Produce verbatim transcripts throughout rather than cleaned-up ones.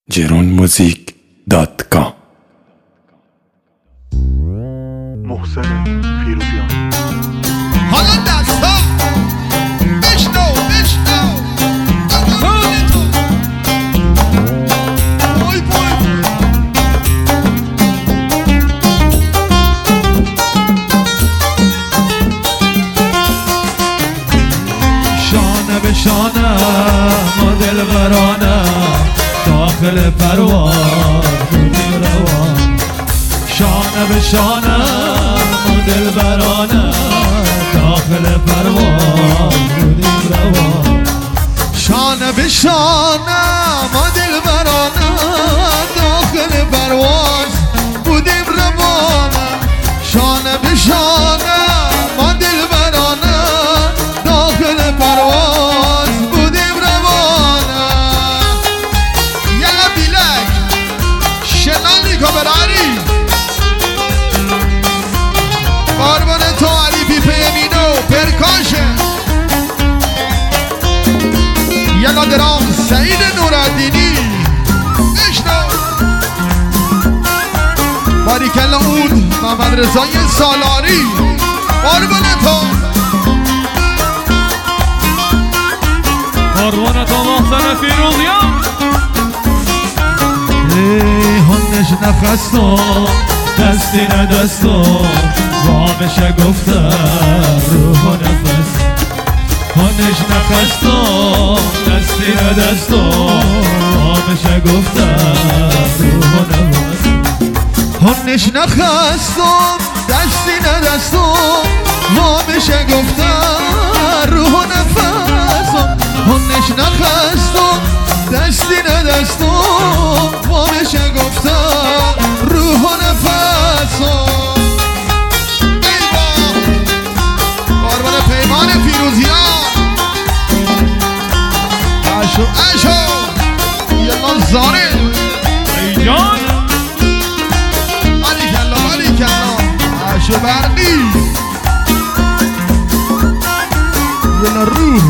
جرون موزیک دات کام. محسن فیروزیان. حالا دستا بشنو بشنو خونه تو بای بای شانه به شانه ما دلبرانه داخل پروار بودیم روان. شانه به شانه ما دلبرانه داخل پروار بودیم روان. شانه به شانه ما دلبرانه داخل پرواز بودیم روانه. شانه به شانه ما دلبرانه داخل پرواز بودیم روانه. یلا بیلک شنالی کابرانی قربان تو علی پیپه مینو پرکاشه. یلا درام سعید نورالدینی بشنو باریکلا اود محمد رضای سالاری قربان تو قربان تو محسن فیروزیان. ای هنش نخستم دستی ندستم وامشه گفته روح و نفس. هنش نخستم دستی ندستم وامشه گفته روح و نفس. هنش نخستم دستی ندستم وامشه گفته روح و نفسم. هنش نخستم دستی ندستم وامشه گفته روح و نفسم. قربان پیمان فیروزیان اشو اشو یلا زاره ای جان علی کلا علی کلا اشو برقی یلا روح.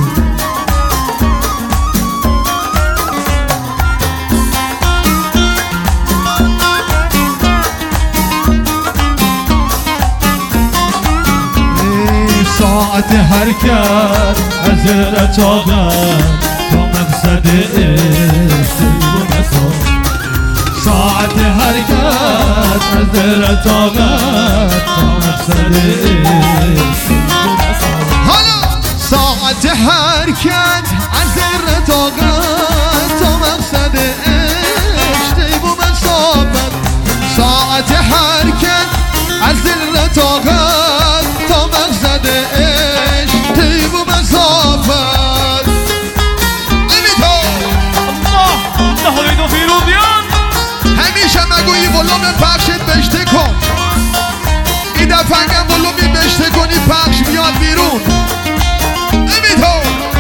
ساعت حرکت از رتاقت تا مقصد استیب و مسا. ساعت حرکت از رتاقت تا مقصد استیب و مسا. حالا ساعت حرکت از رتاقت تا مقصد اشتیب و مسافت. ساعت حرکت از رتاقت تا مقصد عشق طیب و مسافت. امیتو الله الله و فیروزیان. همیشه مگویی ولوم پخشت بشته کن. این دفعه هم ولومی بشته کنی پخش بیاد بیرون. امیتو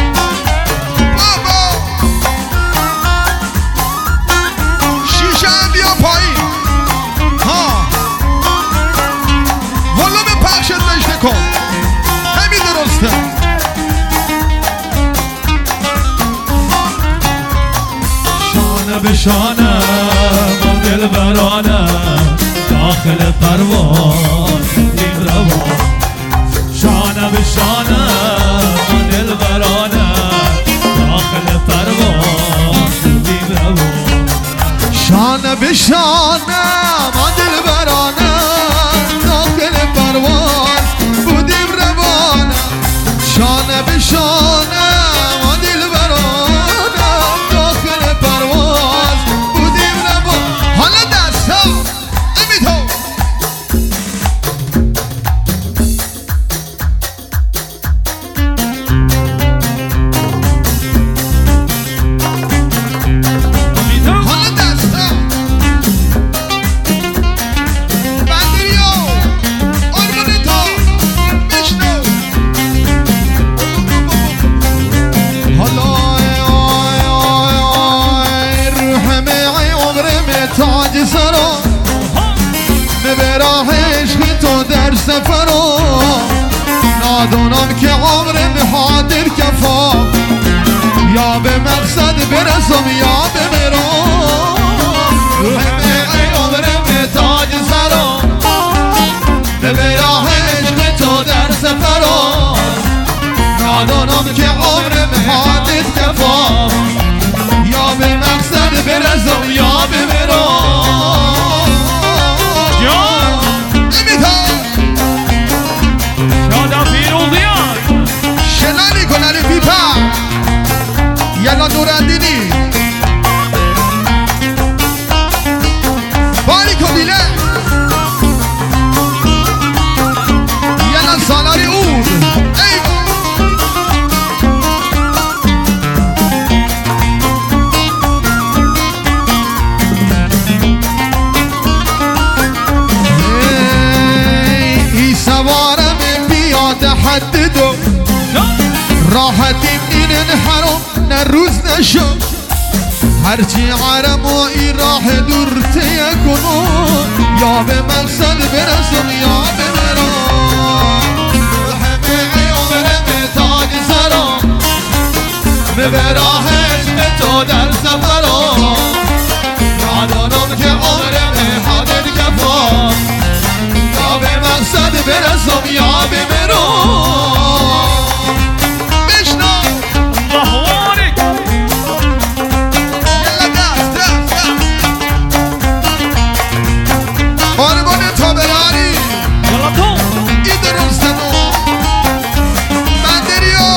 بابا شیشه هم بیا پایین. ها ولوم پخشت بشته کن. همین درسته. شانه به شانه ما دلبرانه داخل پروان بودیم روان. شانه به شانه ما دلبرانه داخل پروان بودیم روان. شانه به شانه ما دلبرانه داخل پرواز بودیم روانه. شانه به شانه ما دلبرانه داخل پرواز بودیم روانه. حالا دستا امیتو حالا دستا بندریو قربون تو بشنو. حالا آی آی آی روح معی عمر تاج سرا به راه عشق تو در سفرا. نادونم که عمر حاضر کفا یا به مقصد برسم یا به مرام. نشد هرچی عرم و ای راه دور تیه کنو یا به مقصد برسم یا به مرام همه عمرم تاج سرام به راه عشق تو در سفرام ندانم که عمرم حدد کفام یا به مقصد برسم یا به مرام بشنو بهوارک یلا دست دست قربان تابرانی یلا تو ای درستنو بندریو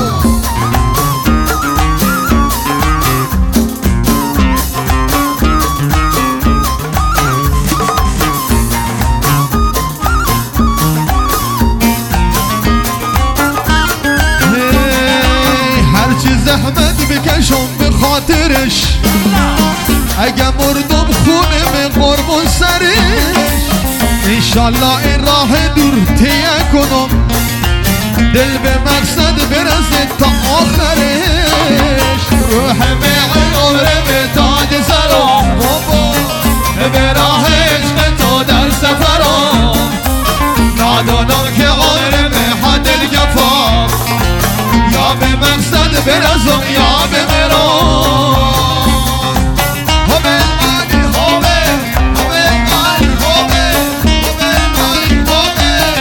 زحمت بکشم به خاطرش اگه مردم خونه قربون سرش انشالله این راه دور تیه کنم دل به مقصد برسه تا آخرش رو همه عمرم تاج سرام به راه عشق تو در سفرام ندانم که عمرم حدل کفام یا به مقصد برسم یا به مرام همه مانی همه همه مانی همه همه مانی همه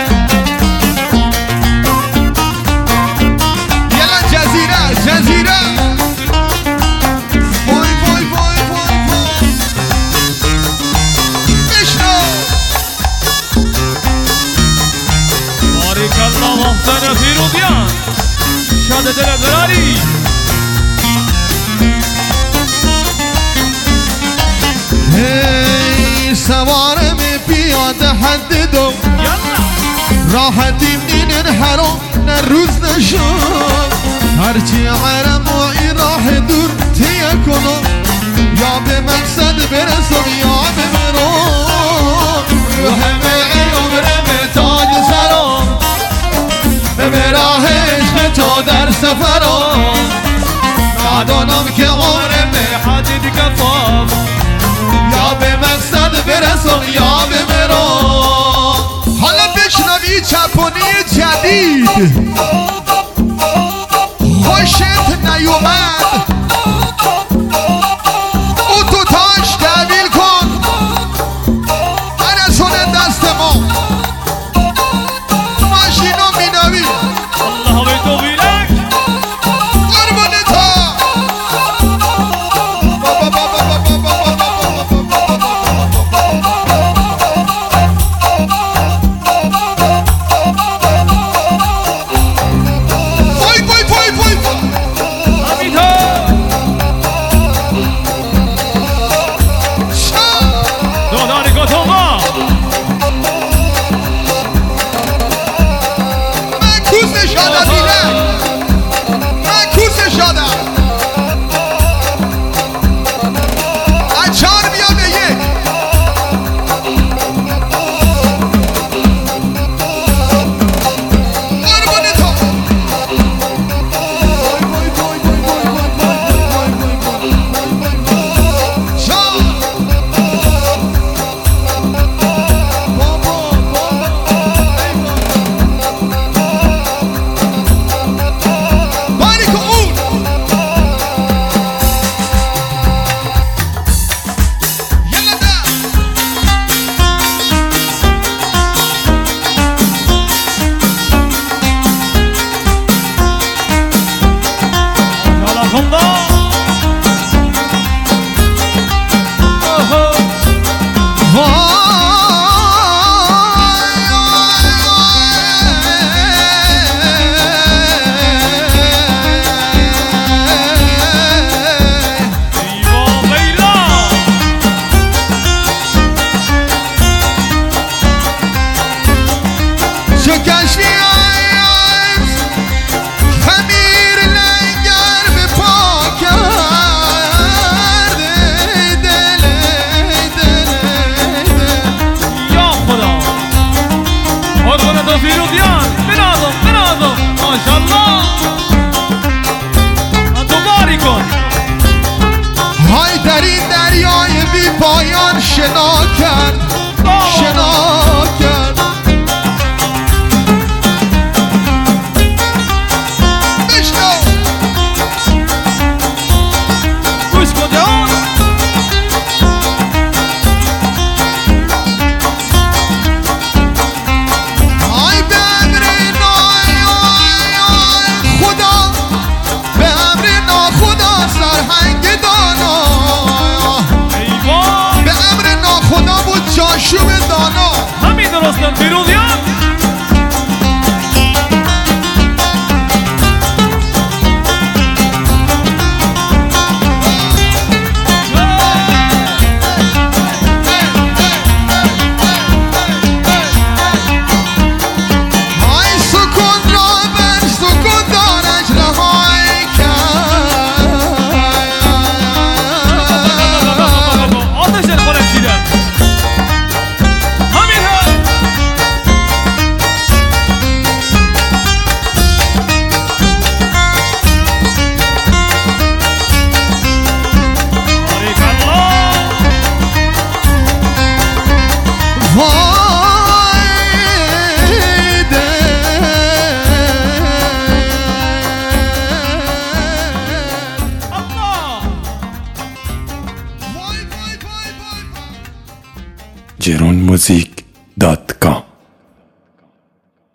یلا جزیره جزیره بای بای بای بای بای بشنو بارک الله محسن فیروزیان شاد دل براری هی سوارم پیاده حد دو راحتی منین حرام نه روز نشد هرچی عرم و ای راه دور تیه کنم یا به مقصد برسم یا به مرام رو همه عمرم تاج سرام به راه عشق تو در سفرام ندانم که عمرم حدید کفام یا به مقصد برسم یا به مرام حالا بشنوی چپونی جدید خوشت نیومد او تو تاش تحویل کن برسونه دست ما ماشینو مینوی الله به توفیقک قربون تا وای وای وای وای امیتا دادان گاتوما من کوس شادم دیدم من کوس شادم از چهار بیا به یک قربون تو شاد باریک اون یلا ده یالا خوندا ایوا ویلا شکشی خمیر لنگر به پا کرده دل دل دل من شنا کرد شنا کرد بشنو گوش کن جان آی به امر نای آی آی خدا به امر ناخدا سرهنگ دانا ایوان به امر ناخدا بود جاشوب دانا همین درستن پیروزیان آی سکون را بر سکون دارش رهای کرد آتش دلخوره چیدن همین هم باریکالله وای ده الله وای وای وای وای جرون موزیک